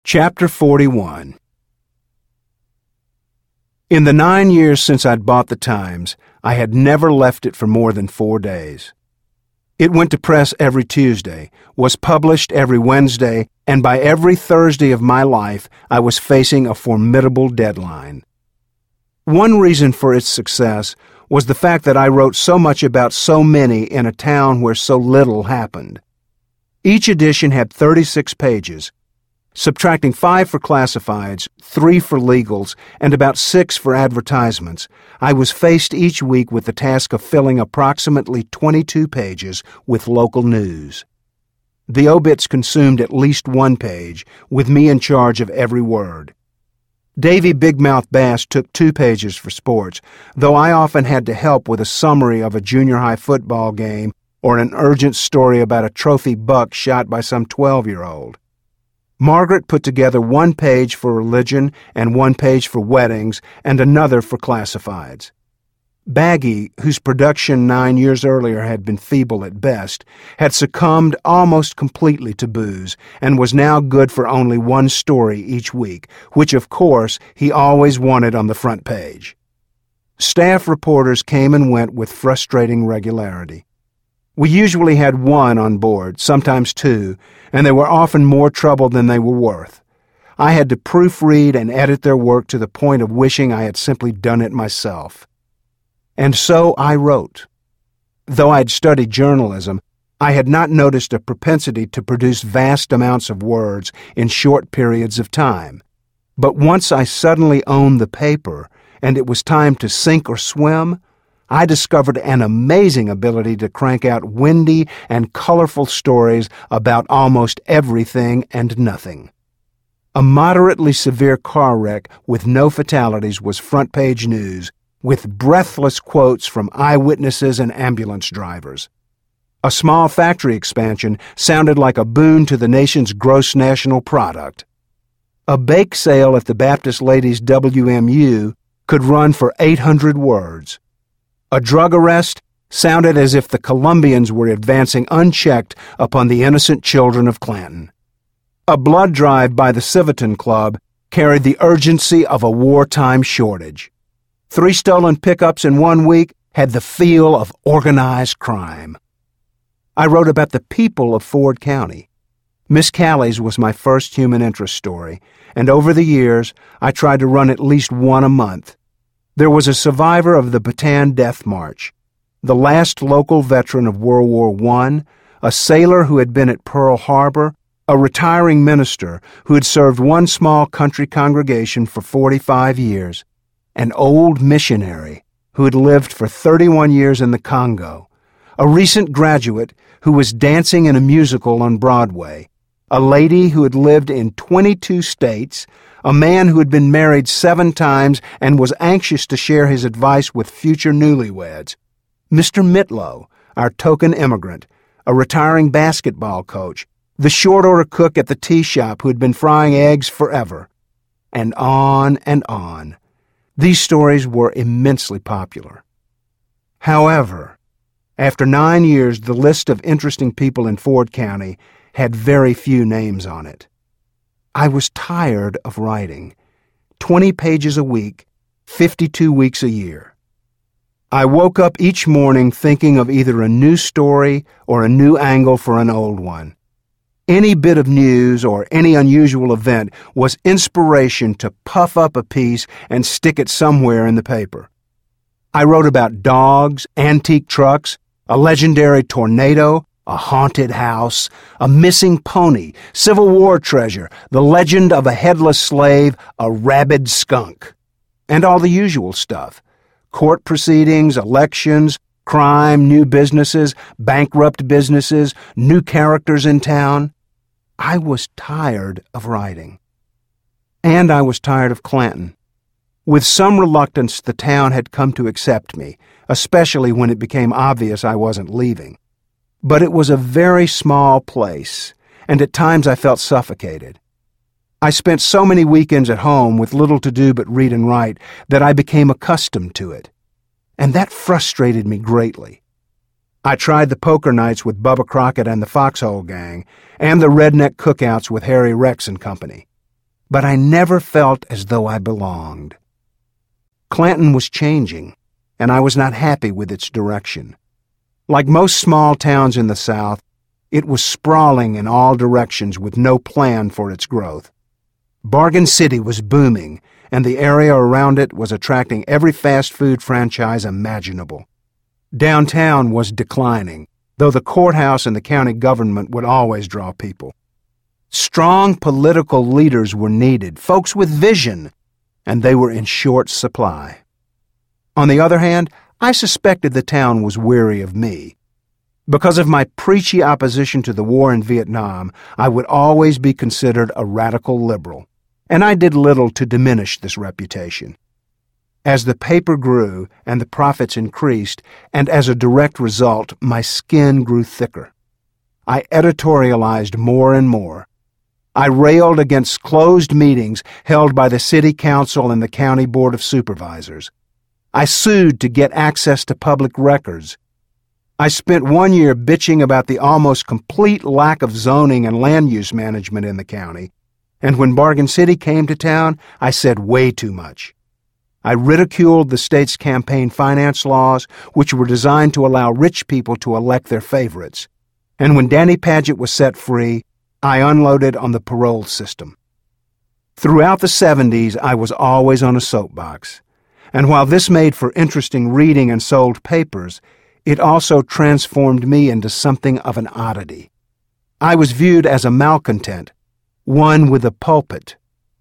Chapter 41. In the 9 years since I'd bought the Times, I had never left it for more than 4 days. It went to press every Tuesday, was published every Wednesday, and by every Thursday of my life, I was facing a formidable deadline. One reason for its success was the fact that I wrote so much about so many in a town where so little happened. Each edition had 36 pages, subtracting 5 for classifieds, 3 for legals, and about 6 for advertisements. I was faced each week with the task of filling approximately 22 pages with local news. The obits consumed at least 1 page, with me in charge of every word. Davy Big Mouth Bass took 2 pages for sports, though I often had to help with a summary of a junior high football game or an urgent story about a trophy buck shot by some 12-year-old. Margaret put together 1 page for religion and 1 page for weddings and another for classifieds. Baggy, whose production 9 years earlier had been feeble at best, had succumbed almost completely to booze and was now good for only 1 story each week, which, of course, he always wanted on the front page. Staff reporters came and went with frustrating regularity. We usually had 1 on board, sometimes 2, and they were often more trouble than they were worth. I had to proofread and edit their work to the point of wishing I had simply done it myself. And so I wrote. Though I'd studied journalism, I had not noticed a propensity to produce vast amounts of words in short periods of time. But once I suddenly owned the paper, and it was time to sink or swim, I discovered an amazing ability to crank out windy and colorful stories about almost everything and nothing. A moderately severe car wreck with no fatalities was front-page news, with breathless quotes from eyewitnesses and ambulance drivers. A small factory expansion sounded like a boon to the nation's gross national product. A bake sale at the Baptist Ladies' WMU could run for 800 words. A drug arrest sounded as if the Colombians were advancing unchecked upon the innocent children of Clanton. A blood drive by the Civitan Club carried the urgency of a wartime shortage. 3 stolen pickups in 1 week had the feel of organized crime. I wrote about the people of Ford County. Miss Callie's was my first human interest story, and over the years I tried to run at least 1 a month. There was a survivor of the Bataan Death March, the last local veteran of World War I, a sailor who had been at Pearl Harbor, a retiring minister who had served 1 small country congregation for 45 years, an old missionary who had lived for 31 years in the Congo, a recent graduate who was dancing in a musical on Broadway, a lady who had lived in 22 states, a man who had been married 7 times and was anxious to share his advice with future newlyweds, Mr. Mitlow, our token immigrant, a retiring basketball coach, the short-order cook at the tea shop who had been frying eggs forever, and on and on. These stories were immensely popular. However, after 9 years, the list of interesting people in Ford County had very few names on it. I was tired of writing. 20 pages a week, 52 weeks a year. I woke up each morning thinking of either a new story or a new angle for an old one. Any bit of news or any unusual event was inspiration to puff up a piece and stick it somewhere in the paper. I wrote about dogs, antique trucks, a legendary tornado, a haunted house, a missing pony, Civil War treasure, the legend of a headless slave, a rabid skunk, and all the usual stuff. Court proceedings, elections, crime, new businesses, bankrupt businesses, new characters in town. I was tired of writing. And I was tired of Clanton. With some reluctance, the town had come to accept me, especially when it became obvious I wasn't leaving. But it was a very small place, and at times I felt suffocated. I spent so many weekends at home with little to do but read and write that I became accustomed to it, and that frustrated me greatly. I tried the poker nights with Bubba Crockett and the Foxhole Gang, and the redneck cookouts with Harry Rex and company. but I never felt as though I belonged. Clanton was changing, and I was not happy with its direction. Like most small towns in the South, it was sprawling in all directions with no plan for its growth. Bargain City was booming, and the area around it was attracting every fast food franchise imaginable. Downtown was declining, though the courthouse and the county government would always draw people. Strong political leaders were needed, folks with vision, and they were in short supply. On the other hand, I suspected the town was weary of me. Because of my preachy opposition to the war in Vietnam, I would always be considered a radical liberal, and I did little to diminish this reputation. As the paper grew and the profits increased, and as a direct result, my skin grew thicker. I editorialized more and more. I railed against closed meetings held by the city council and the county board of supervisors. I sued to get access to public records. I spent 1 year bitching about the almost complete lack of zoning and land use management in the county, and when Bargain City came to town, I said way too much. I ridiculed the state's campaign finance laws, which were designed to allow rich people to elect their favorites, and when Danny Paget was set free, I unloaded on the parole system. Throughout the 70s, I was always on a soapbox, and while this made for interesting reading and sold papers, it also transformed me into something of an oddity. I was viewed as a malcontent, one with a pulpit.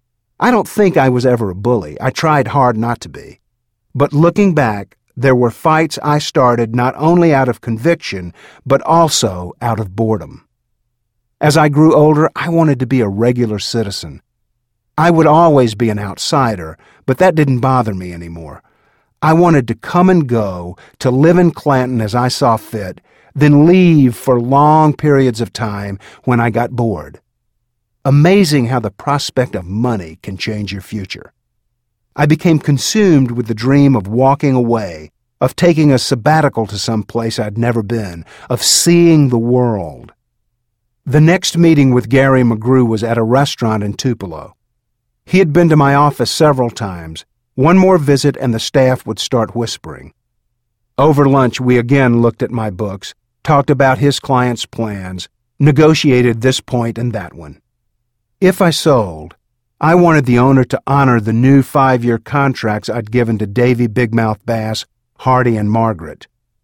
I don't think I was ever a bully. I tried hard not to be. But looking back, there were fights I started not only out of conviction, but also out of boredom. As I grew older, I wanted to be a regular citizen. I would always be an outsider, but that didn't bother me anymore. I wanted to come and go, to live in Clanton as I saw fit, then leave for long periods of time when I got bored. Amazing how the prospect of money can change your future. I became consumed with the dream of walking away, of taking a sabbatical to some place I'd never been, of seeing the world. The next meeting with Gary McGrew was at a restaurant in Tupelo. He had been to my office several times. One more visit and the staff would start whispering. Over lunch, we again looked at my books, talked about his clients' plans, negotiated this point and that one. If I sold, I wanted the owner to honor the new 5-year contracts I'd given to Davy Big Mouth Bass, Hardy, and Margaret.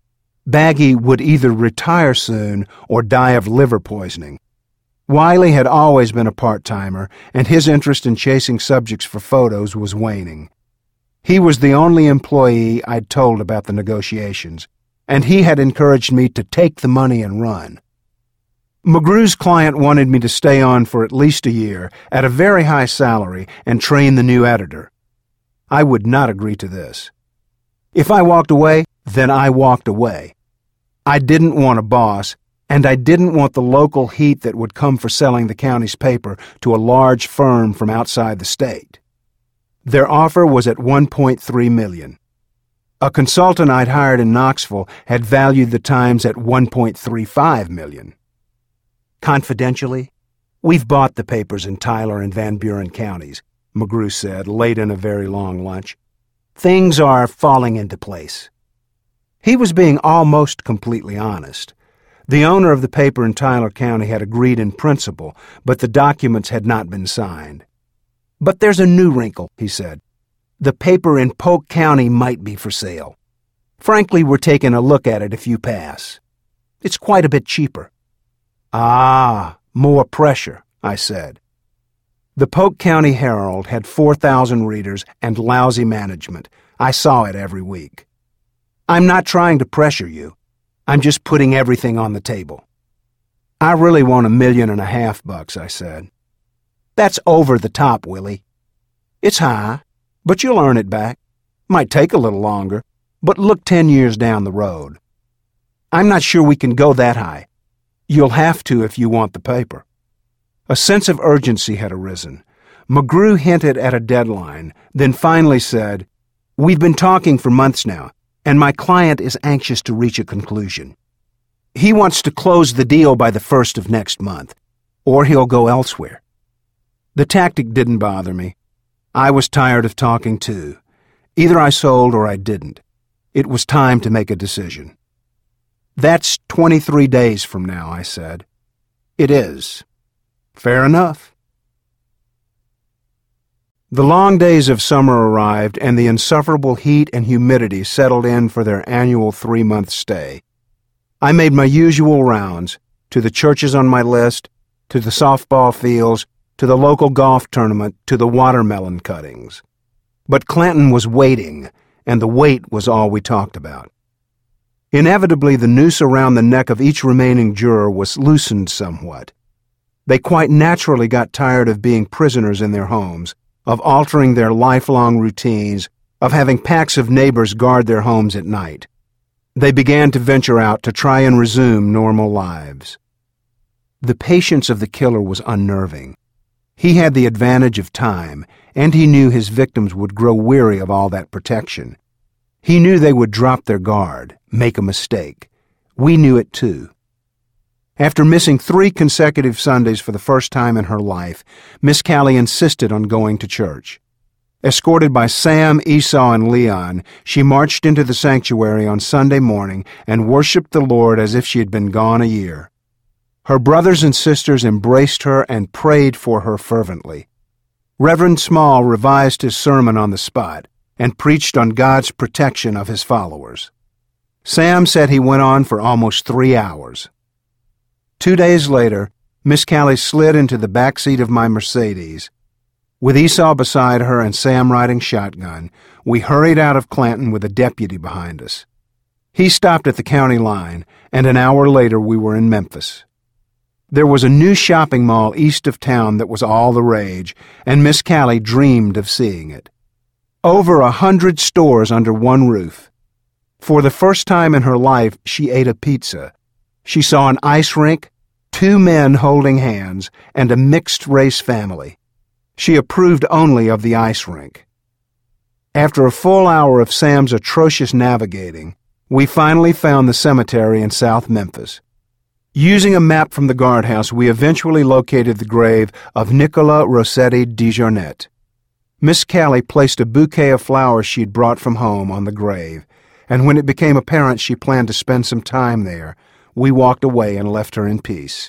Baggy would either retire soon or die of liver poisoning. Wiley had always been a part-timer, and his interest in chasing subjects for photos was waning. He was the only employee I'd told about the negotiations, and he had encouraged me to take the money and run. McGrew's client wanted me to stay on for at least a year at a very high salary and train the new editor. I would not agree to this. If I walked away, then I walked away. I didn't want a boss, and I didn't want the local heat that would come for selling the county's paper to a large firm from outside the state. Their offer was at $1.3 million. A consultant I'd hired in Knoxville had valued the Times at $1.35 million. Confidentially, "We've bought the papers in Tyler and Van Buren counties," McGrew said, late in a very long lunch. "Things are falling into place." He was being almost completely honest. The owner of the paper in Tyler County had agreed in principle, but the documents had not been signed. "But there's a new wrinkle," he said. "The paper in Polk County might be for sale. Frankly, we're taking a look at it if you pass. It's quite a bit cheaper." "Ah, more pressure," I said. The Polk County Herald had 4,000 readers and lousy management. I saw it every week. "I'm not trying to pressure you. I'm just putting everything on the table." "I really want $1.5 million, I said. "That's over the top, Willie." "It's high, but you'll earn it back. Might take a little longer, but look 10 years down the road." "I'm not sure we can go that high." "You'll have to if you want the paper." A sense of urgency had arisen. McGrew hinted at a deadline, then finally said, "We've been talking for months now, and my client is anxious to reach a conclusion. He wants to close the deal by the 1st of next month, or he'll go elsewhere." The tactic didn't bother me. I was tired of talking too. Either I sold or I didn't. It was time to make a decision. "That's 23 days from now," I said. "It is." "Fair enough." The long days of summer arrived, and the insufferable heat and humidity settled in for their annual 3-month stay. I made my usual rounds, to the churches on my list, to the softball fields, to the local golf tournament, to the watermelon cuttings. But Clanton was waiting, and the wait was all we talked about. Inevitably, the noose around the neck of each remaining juror was loosened somewhat. They quite naturally got tired of being prisoners in their homes, of altering their lifelong routines, of having packs of neighbors guard their homes at night. They began to venture out to try and resume normal lives. The patience of the killer was unnerving. He had the advantage of time, and he knew his victims would grow weary of all that protection. He knew they would drop their guard, make a mistake. We knew it too. After missing 3 consecutive Sundays for the first time in her life, Miss Callie insisted on going to church. Escorted by Sam, Esau, and Leon, she marched into the sanctuary on Sunday morning and worshiped the Lord as if she had been gone a year. Her brothers and sisters embraced her and prayed for her fervently. Reverend Small revised his sermon on the spot and preached on God's protection of his followers. Sam said he went on for almost 3 hours. 2 days later, Miss Callie slid into the back seat of my Mercedes. With Esau beside her and Sam riding shotgun, we hurried out of Clanton with a deputy behind us. He stopped at the county line, and an hour later we were in Memphis. There was a new shopping mall east of town that was all the rage, and Miss Callie dreamed of seeing it. Over 100 stores under one roof. For the first time in her life, she ate a pizza. She saw an ice rink, 2 men holding hands, and a mixed-race family. She approved only of the ice rink. After a full hour of Sam's atrocious navigating, we finally found the cemetery in South Memphis. Using a map from the guardhouse, we eventually located the grave of Nicolas Rossetti DeJournette. Miss Callie placed a bouquet of flowers she'd brought from home on the grave, and when it became apparent she planned to spend some time there, we walked away and left her in peace.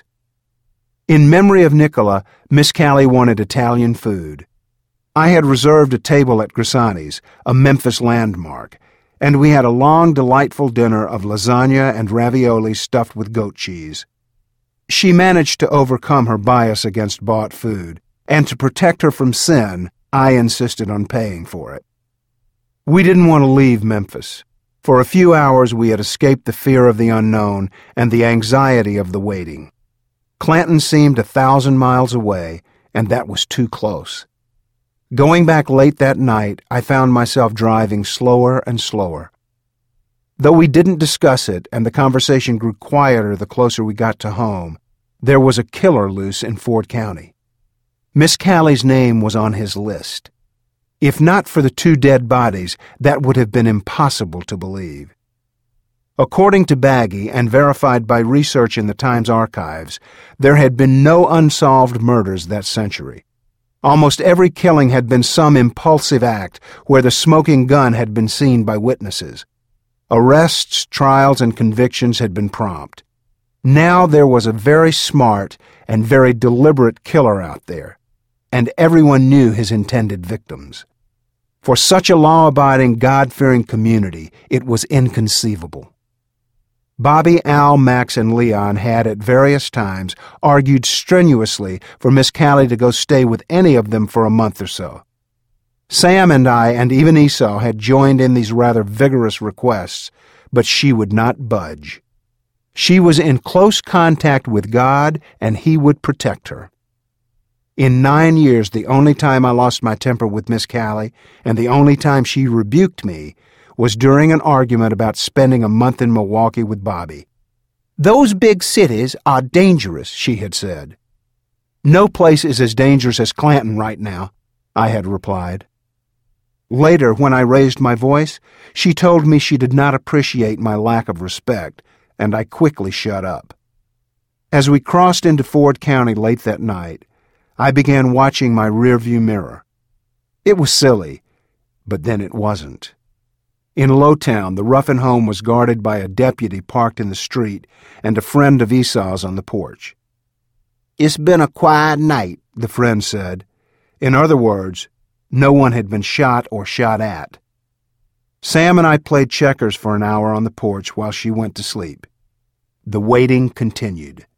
In memory of Nicola, Miss Callie wanted Italian food. I had reserved a table at Grisani's, a Memphis landmark, and we had a long, delightful dinner of lasagna and ravioli stuffed with goat cheese. She managed to overcome her bias against bought food, and to protect her from sin, I insisted on paying for it. We didn't want to leave Memphis. For a few hours we had escaped the fear of the unknown and the anxiety of the waiting. Clanton seemed 1,000 miles away, and that was too close. Going back late that night, I found myself driving slower and slower. Though we didn't discuss it, and the conversation grew quieter the closer we got to home, there was a killer loose in Ford County. Miss Callie's name was on his list. If not for the 2 dead bodies, that would have been impossible to believe. According to Baggy, and verified by research in the Times archives, there had been no unsolved murders that century. Almost every killing had been some impulsive act where the smoking gun had been seen by witnesses. Arrests, trials, and convictions had been prompt. Now there was a very smart and very deliberate killer out there, and everyone knew his intended victims. For such a law-abiding, God-fearing community, it was inconceivable. Bobby, Al, Max, and Leon had at various times argued strenuously for Miss Callie to go stay with any of them for a month or so. Sam and I, and even Esau, had joined in these rather vigorous requests, but she would not budge. She was in close contact with God, and He would protect her. In 9 years, the only time I lost my temper with Miss Callie, and the only time she rebuked me, was during an argument about spending a month in Milwaukee with Bobby. "Those big cities are dangerous," she had said. "No place is as dangerous as Clanton right now," I had replied. Later, when I raised my voice, she told me she did not appreciate my lack of respect, and I quickly shut up. As we crossed into Ford County late that night, I began watching my rearview mirror. It was silly, but then it wasn't. In Lowtown, the Ruffin home was guarded by a deputy parked in the street and a friend of Esau's on the porch. "It's been a quiet night," the friend said. In other words, no one had been shot or shot at. Sam and I played checkers for an hour on the porch while she went to sleep. The waiting continued.